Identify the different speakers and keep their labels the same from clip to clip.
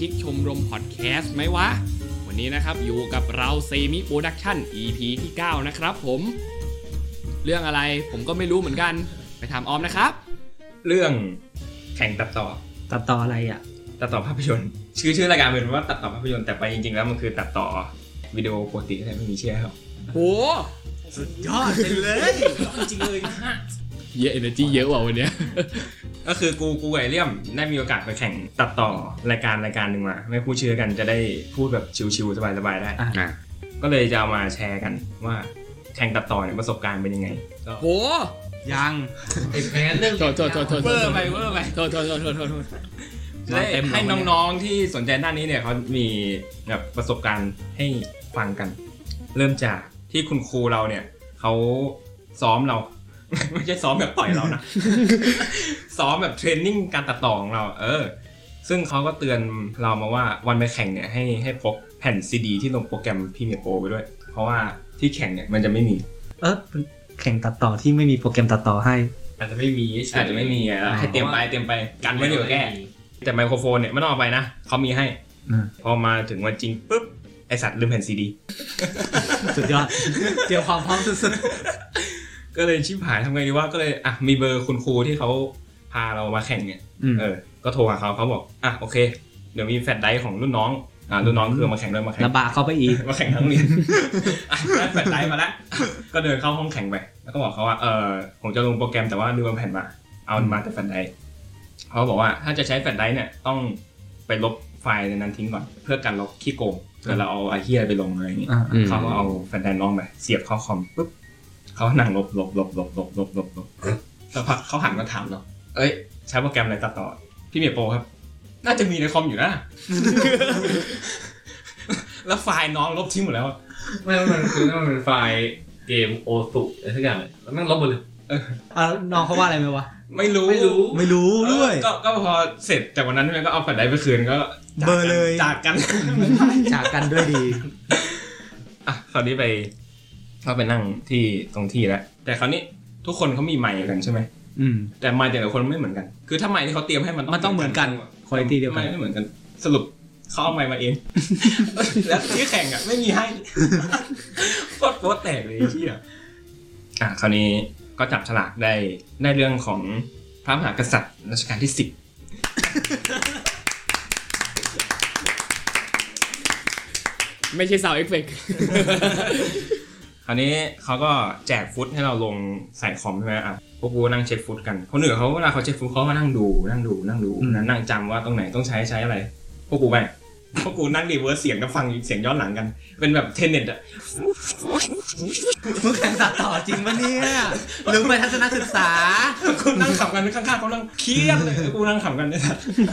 Speaker 1: ชิกชมรมพอดแคสต์ไหมวะวันนี้นะครับอยู่กับเราเซมิโปรดักชั่น EP ที่9นะครับผมเรื่องอะไรผมก็ไม่รู้เหมือนกันไปถามออมนะครับ
Speaker 2: เรื่องแข่งตัดต่อ
Speaker 3: อะไรอ่ะ
Speaker 2: ตัดต่อภาพยนตร์ชื่อรายการเป็นว่าตัดต่อภาพยนตร์แต่ไปจริงๆแล้วมันคือตัดต่อวิดีโอปกติอะไรไม่มีเชื่อครับ
Speaker 1: โห
Speaker 3: สุดยอดเลย
Speaker 2: จริงเลยฮะ
Speaker 1: เยอะ energy เยอะว่ะวันเนี้ย
Speaker 2: ก็คือกูไอเลี่ยมได้มีโอกาสไปแข่งตัดต่อรายการนึงมาไม่พูดชื่อกันจะได้พูดแบบชิวๆสบายๆได้ก็เลยจะเอามาแชร์กันว่าแข่งตัดต่อเนี่ยประสบการณ์เป็นยังไง
Speaker 1: โห
Speaker 3: ยัง
Speaker 1: ไอ้แพ้เรื่องโทษ
Speaker 2: เวอร์ไป
Speaker 1: โทษ
Speaker 2: ให้น้องๆที่สนใจด้านนี้เนี่ยเขามีแบบประสบการณ์ให้ฟังกันเริ่มจากที่คุณครูเราเนี่ยเขาซ้อมเราไม่ใช่ซ้อมแบบต่อยเรานะ ซ้อมแบบเทรนนิ่งการตัดต่อของเราซึ่งเขาก็เตือนเรามาว่าวันไปแข่งเนี่ยให้พกแผ่นซีดีที่ลงโปรแกรมพรีเมียร์โปรไปด้วยเพราะว่าที่แข่งเนี่ยมันจะไม่มี
Speaker 3: แข่งตัดต่อที่ไม่มีโปรแกรมตัดต่อให้
Speaker 2: อาจจะไม่มีให้เตรียมไปกันไว้เดี๋ยวแก้แต่ไมโครโฟนเนี่ยไม่ต้องเอาไปนะเขามีให้พอมาถึงวันจริงปุ๊บไอสัตว์ลืมแผ่นซีดี
Speaker 3: สุดยอดเตรียมความพร้อมสุด
Speaker 2: ๆก็เลยชิบหายทำไงดีว่าก็เลยมีเบอร์คุณครูที่เขาพาเรามาแข่งเนี่ยก็โทรหาเขาบอกโอเคเดี๋ยวมีแฟลชไดรฟ์ของรุ่นน้องคือมาแข่งด้วยมาแข่ง
Speaker 3: ระบะเข้าไปอีก
Speaker 2: มาแข่งทั้งเรียนได้แฟลชไดรฟ์มาแล้วก็เดินเข้าห้องแข่งไปแล้วก็บอกเขาว่าผมจะลงโปรแกรมแต่ว่าลืมแผ่นมาเอามาแต่แฟลชไดรฟ์เขาบอกว่าถ้าจะใช้แฟลชไดรฟ์เนี่ยต้องไปลบไฟล์ในนั้นทิ้งก่อนเพื่อกันลบขี้โกงเดี๋ยวเราเอาไอ้เหี้ยไปลงอะไรอย่างงี้เขาก็เอาแฟลชไดรฟ์น้องไปเสียบเข้าคอมปุ๊บเขานั่งลบแล้วพักเขาหันมาถามเราใช้โปรแกรมอะไรตัดต่อพี่เมียโปรครับน่าจะมีในคอมอยู่นะแล้วไฟล์น้องลบทิ้งหมดแล้ว
Speaker 4: ไม่มันคือมันเป็นไฟล์เกมโอสุอะไรทุกอย่างเลยแล้วนั่งลบหมดเลย
Speaker 3: น้องเขาว่าอะไรไหมวะ
Speaker 2: ไม่รู้
Speaker 3: ด้วย
Speaker 2: ก็พอเสร็จจากวันนั้นใช่ไหมก็เอาแฟลชไดรฟ์ไปคืนก็
Speaker 3: เบอร์เลย
Speaker 2: จาก
Speaker 3: กันด้วยดี
Speaker 2: คราวนี้ไปเขาไปนั่งที่ตรงที่แล้วแต่คราวนี้ทุกคนเขามีไมค์กันใช่ไหมแต่ไมค์แต่ละคนไม่เหมือนกันคือถ้าไมค์ที่เขาเตรียมให้มัน
Speaker 3: ต้องเหมือนกันคุณภาพเดียวกัน
Speaker 2: ไม่เหมือนกันสรุปเขาเอาไมค์มาเองแล้วที่แข่งไม่มีให้โคตรแตกเลยที่คราวนี้ก็จับฉลากได้เรื่องของพระมหากษัตริย์รัชกาลที่10
Speaker 1: ไม่ใช่ซาวด์เอฟเฟค
Speaker 2: คราวนี้เขาก็แจกฟุตให้เราลงใส่คอมใช่ไหมพวกกูนั่งเช็คฟุตกันคนอื่นเขาเวลาเขาเช็คฟุตเขาก็นั่งดูนั่งจำว่าตรงไหนต้องใช้อะไรพวกกูนั่งรีเวิร์สเสียงกับฟังเสียงย้อนหลังกันเป็นแบบเทนเน็ต
Speaker 3: มึงแข่งตัดต่อจริงปะเนี่ยหรือไปทัศนศึกษา
Speaker 2: กูนั่งขำกันข้างๆเขานั่งเครียดเลยกูนั่งขำกันเนี่ย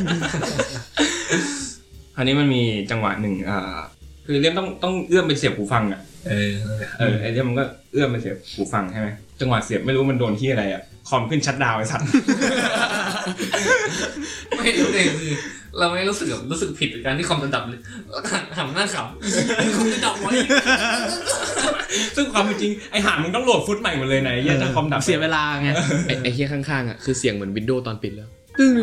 Speaker 2: คราวนี้มันมีจังหวะหนึ่งคือเรื่องต้องเอื้อมไปเสียบหูฟังไอ้เรื่องมันก็เอื้อมไปเสียบหูฟังใช่ไหมจังหวะเสียบไม่รู้มันโดนที่อะไรคอมขึ้นชัตดาวน์ไอ้สัตว์
Speaker 4: ไม่รู้เลยคือเราไม่รู้สึกผิดกับการที่คอมมันดับเลยหันหน้าขำคอมจะดับไว้
Speaker 2: ซึ่งความจริงไอ้ห่ามึงต้องโหลดฟุตใหม่หมดเลยนะถ้าคอมดับ
Speaker 3: เสียเวลาไง
Speaker 1: ไอ้เหี้ยข้างๆคือเสียงเหมือนวินโดว์ตอนปิดแล้ว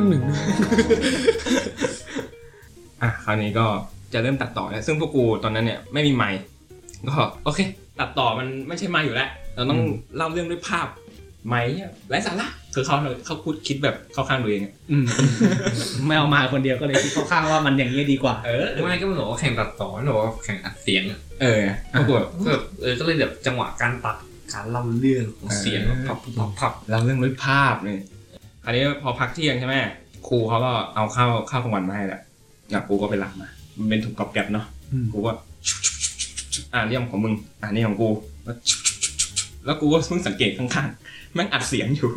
Speaker 2: คราวนี้ก็จะเริ่มตัดต่อแล้วซึ่งพวกกูตอนนั้นเนี่ยไม่มีไมค์ก็โอเคตัดต่อมันไม่ใช่ไมค์อยู่แล้วเราต้องเล่าเรื่องด้วยภาพไมค์ไร้สาระคือเขาพูดคิดแบบเข้าข้างตัวเอง
Speaker 3: ไม่เอามาคนเดียวก็เลยคิดเข้าข้างว่ามันอย่างนี้ดีกว่า
Speaker 4: ไม่ก็มันบอกว่าแข่งตัดต่อหรือว่าแข่งอัดเสียง
Speaker 2: พวกกู
Speaker 4: ก็เลยแบบจังหวะการตัดการเล่าเรื่องของเสียงพับ
Speaker 2: เล่าเรื่องด้วยภาพเนี่ยคราวนี้พอพักเที่ยงใช่ไหมครูเขาก็เอาข้าวกลางวันมาให้แหละกูก็ไปรับมามันเป็นถุงกรอบแกรบเนาะกูก็เรื่องของมึงนี่ของกูแล้วกูก็เพิ่งสังเกตข้างๆแม่งอัดเสียงอยู่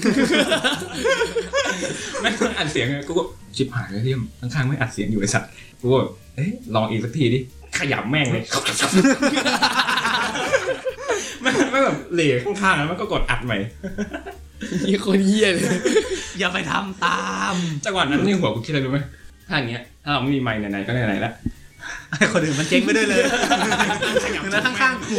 Speaker 2: แม่งอัดเสียงกูก็ชิบหายเลยที่ข้างๆไม่อัดเสียงอยู่ไอ้สัตว์กูก็ลองอีกสักทีดิขยับแม่งเลยไม่แบบเหล่ข้างๆแล้วมันก็กดอัดใหม่
Speaker 1: นี่คนเหี้ยเลย
Speaker 3: อย่าไปทำตาม
Speaker 2: จังหวะนั้นนี่หัวกูคิดอะไรรู้ไหมถ้าอย่างเงี้ยถ้าเราไม่มีไมค์ไหนๆก็ไหนๆแล้ว
Speaker 3: ให้คนอื่นมันเจ๊งไปด้วยเลยคือนั่งข้างๆกู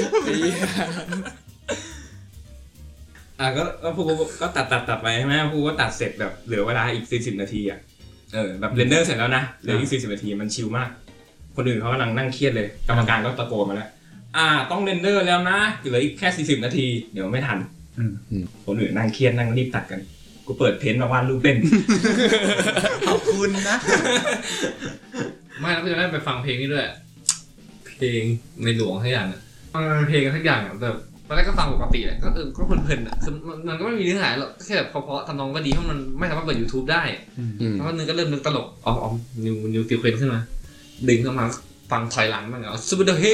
Speaker 2: ก็พวกก็ตัดไปใช่ไหมพวกก็ตัดเสร็จแบบเหลือเวลาอีก40นาทีแบบเรนเดอร์เสร็จแล้วนะเหลืออีก40นาทีมันชิลมากคนอื่นเขากำลังนั่งเครียดเลยกรรมการก็ตะโกนมาแล้วต้องเรนเดอร์แล้วนะเหลืออีกแค่40นาทีเดี๋ยวไม่ทันคนอื่นนั่งเครียดนั่งรีบตัดกันกูเปิดเพนท์มาวาดรูปเล่น
Speaker 3: ขอบคุณนะ
Speaker 4: ไม่แล้วก็จะได้ไปฟังเพลงนี้ด้วยเพลงในหลวงทุกอย่างมันเพลงกันทุกอย่างแบบตอนแรกก็ฟังปกติแหละก็เพลินๆคือมันก็ไม่มีเนื้อหาหรอกแค่แบบเพราะทำนองก็ดีเพราะมันไม่สามารถเปิด YouTube ได้แล้วก็นึงก็เริ่มนึกตลกนิวซีเควนซ์ขึ้นมาดึงเข้ามาฟังถอยหลังมันซูเปอร์เดอะเฮก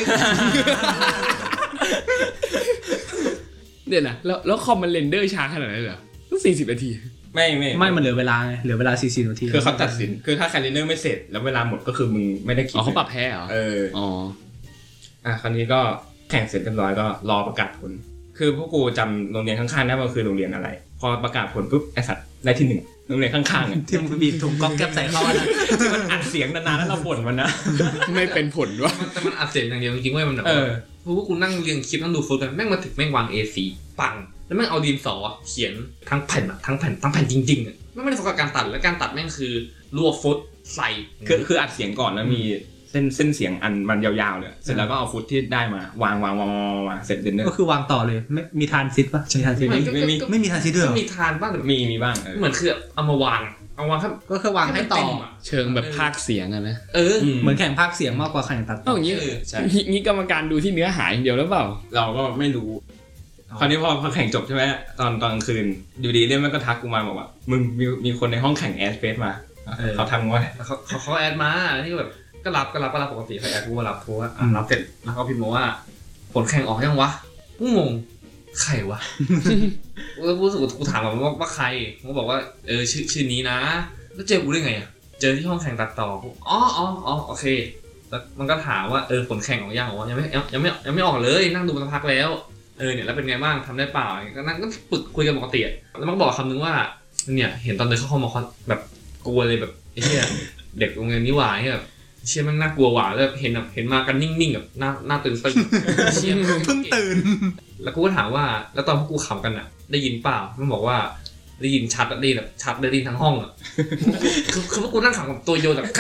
Speaker 1: เนี่ยนะแล้วคอมมันเรนเดอร์ช้าขนาดนั้นเหรอต้อง40นาที
Speaker 3: ไม่มันเหลือเวลาไงเหลือเวลา40นาที
Speaker 2: คือเขาตัดสินคือถ้าใครเรนเดอร์ไม่เสร็จแล้วเวลาหมดก็คือมึงไม่ได้คิด
Speaker 1: เขาปรับแพ้เหรอ
Speaker 2: คราวนี้ก็แข่งเสร็จเรียบร้อยก็รอประกาศผลคือพวกกูจำโรงเรียนข้างๆได้ว่าคือโรงเรียนอะไรพอประกาศผลปุ๊บไอ้สัตว์ได้ที่1โรงเรียนข้างๆ
Speaker 3: ที่มันบีบถุงก๊อกแก๊บใส่เข้านะ
Speaker 2: ที่มันอัดเสียงนานๆแล้วเราบ่นมันนะ
Speaker 1: ไม่เป็นผลวะ
Speaker 4: แต่มันอัดเสียงอย่างเดียวจริงๆเว้ยมันแบบพวกกูนั่งเรียงคลิปนั่งดูโฟล์กันแม่งมาถึงแม่งวาง A4 ปังแล้วแม่งเอาดินสอเขียนทั้งแผ่นจริงๆอ่ะไม่ได้โฟกัสการตัดแล้วการตัดแม่งคือรวบฟุตใส่
Speaker 2: คืออัดเสียงก่อนแล้วมีเส้นเสียงอันมันยาวๆเลยเสร็จแล้วก็เอาฟุตที่ได้มาวางเสร็จเดิน
Speaker 3: ก็คือวางต่อเลยไม่มีทานซิดป่ะใช่ทานซิดไม่มีทานซิดด้วย
Speaker 4: มีทานบ้างแต่
Speaker 2: มีบ้าง
Speaker 4: เหมือนคือเอามาวางครับ
Speaker 3: ก็คือวางให้ต่อ
Speaker 1: เชิงแบบพากย์เสียงอะนะ
Speaker 3: เหมือนแข่งพากย์เสียงมากกว่าแข่งตัด
Speaker 1: อย่างนี้งี้กรรมการดูที่เนื้อหาอย่างเดียวหรือเปล่า
Speaker 2: เราก็ไม่รู้คราวนี้พอแข่งจบใช่ไหมตอนกลางคืนอยู่ดีเนี่ยมันก็ทักกูมาบอกว่ามึงมีคนในห้องแข่งแอดเฟซมาเขาทำว่า
Speaker 4: เขาแอดมาที่แบบก็รับปกติใครแอดกูมารับโทรว่ารับเสร็จแล้วเขาพิมพ์มาว่าผลแข่งออกยังวะกูงงใครวะกูรู้สึกกูถามว่าใครเขาบอกว่าชื่อนี้นะแล้วเจอกูได้ไงอ่ะเจอที่ห้องแข่งตัดต่ออ๋อโอเคแล้วมันก็ถามว่าผลแข่งออกยังวะยังไม่ออกเลยนั่งดูมาสักพักแล้วเนี่ยแล้วเป็นไงบ้างทำได้เปล่าก็นั่งก็ปึกคุยกันปกติแล้วมันก็บอกคำนึงว่าเนี่ยเห็นตอนเดินเข้ามาแบบกลัวเลยแบบไอ้เหี้ยเด็กโรงเรียนนี้หวายแบบเชี่ยมันน่ากลัวหวาแล้วเห็นมากันนิ่งๆแบบหน้าตื่นเชี่ย
Speaker 3: เพิ่งตื่น
Speaker 4: แล้วกูก็ถามว่าแล้วตอนพวกกูขำกันได้ยินเปล่ามันบอกว่าได้ยินชัดได้แบบชัดได้ยินทั้งห้องคือพวกกูนั่งขำกับตัวโยนแบบ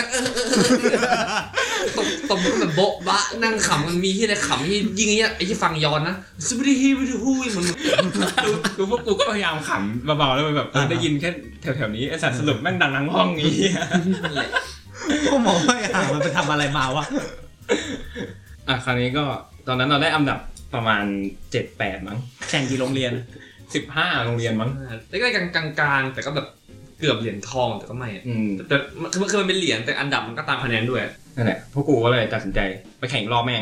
Speaker 4: ตบแบบโบ๊ะบะนั่งขำมันมีที่ไหนขำที่ยิ่งไอ้ที่ฟังย้อนนะสบายไม่ได้ฮู้มัน
Speaker 2: ดูพวกกูก็พยายามขำเบาๆแล้วแบบได้ยินแค่แถวๆนี้ไอ้สัตว์สรุปแม่งดังทั้งห้องนี้
Speaker 3: พวกหมอไม่มันไปทำอะไรมาวะ
Speaker 2: คราวนี้ก็ตอนนั้นเราได้อันดับประมาณ 7-8 มั้ง
Speaker 3: แข่งกี่โรงเรียน
Speaker 2: 15โรงเรียนมั้ง
Speaker 4: ได้กลางๆแต่ก็แบบเกือบเหรียญทองแต่ก็ไม่แต่คือมันเป็นเหรียญแต่อันดับมันก็ตามคะแนนด้วย
Speaker 2: นั่นแหละพวกกูก็เลยตัดสินใจไปแข่งรอบแม่ง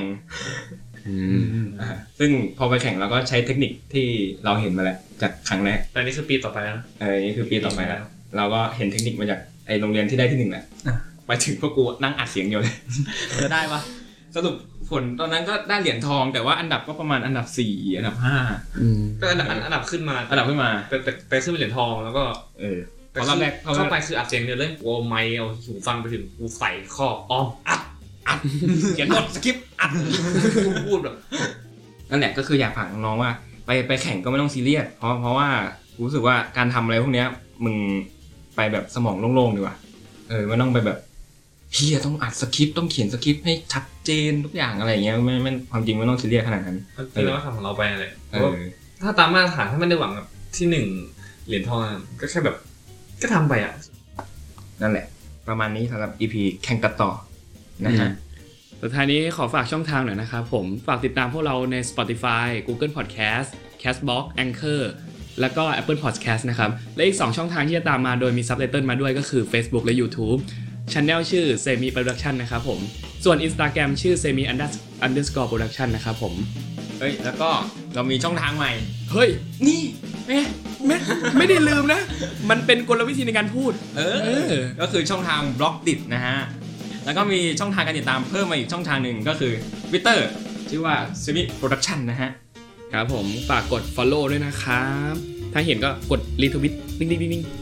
Speaker 2: ซึ่งพอไปแข่งเราก็ใช้เทคนิคที่เราเห็นมาแล้วจากครั้งแรก
Speaker 4: แต่นี่คือปีต่อไปแล้ว
Speaker 2: นี่คือปีต่อไปแล้วเราก็เห็นเทคนิคมาจากไอ้โรงเรียนที่ได้ที่1แหละไปถึงพวกกูนั่งอัดเสียงอยู่เลย
Speaker 3: จะได้ปะ
Speaker 2: สรุปผลตอนนั้นก็ได้เหรียญทองแต่ว่าอันดับก็ประมาณอันดับ4อันดับ5
Speaker 4: ก็อันดับขึ้นมา
Speaker 2: แต่ขึ้น
Speaker 4: เป็นเหรียญทองแล้วก็
Speaker 2: ตอนแรก
Speaker 4: เข้าไปคืออัดเสียงเดียวเลยโอ้ไมค์เอาหูฟังไปถึงกูใส่ข้ออัด
Speaker 2: เขียนบทสคริปต์อัด
Speaker 4: พูดแบบ
Speaker 2: นั่นแหละก็คืออยากฝากน้องๆว่าไปแข่งก็ไม่ต้องซีเรียสเพราะว่ารู้สึกว่าการทำอะไรพวกนี้มึงไปแบบสมองโล่งๆดีกว่าไม่ต้องไปแบบเฮียต้องอัดสคริปต์ต้องเขียนสคริปต์ให้ชัดเจนทุกอย่างอะไรอย่างเงี้ยไม่ความจริงไม่ต้องซีเรียสขนาดนั้น
Speaker 4: ที่เราทำของเราไปเลยถ้าตามมาตรฐานถ้าไม่ได้หวังแบบที่1เหรียญทองก็แค่แบบก็ทำไป
Speaker 2: นั่นแหละประมาณนี้สำหรับ EP แข่งตัดต่อนะฮะ
Speaker 1: สุดท้ายนี้ขอฝากช่องทางหน่อยนะครับผมฝากติดตามพวกเราใน Spotify Google Podcast Castbox Anchor แล้วก็ Apple Podcast นะครับและอีก2ช่องทางที่จะตามมาโดยมีซับไตเติลมาด้วยก็คือ Facebook และ YouTube Channel ชื่อ Semi Production นะครับผมส่วน Instagram ชื่อ Semi_Production นะครับผม
Speaker 2: แล้วก็เรามีช่องทางใหม่
Speaker 1: นี่ไม่ได้ลืมนะมันเป็นกลวิธีในการพูด
Speaker 2: ก็คือช่องทาง Blogdit นะฮะแล้วก็มีช่องทางการติดตามเพิ่มมาอีกช่องทางหนึ่งก็คือ Twitter ชื่อว่า Semi Production นะฮะ
Speaker 1: ครับผมฝากกด follow ด้วยนะครับถ้าเห็นก็กด retweet นิ่ง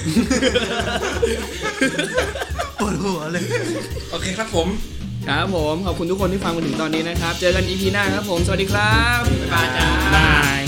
Speaker 3: ปวดหัวเลย
Speaker 2: โอเคครับผม
Speaker 1: ขอบคุณทุกคนที่ฟังมาถึงตอนนี้นะครับเจอกัน EP หน้าครับผมสวัสดีครับ
Speaker 2: บ๊ายบายจ้า
Speaker 1: บาย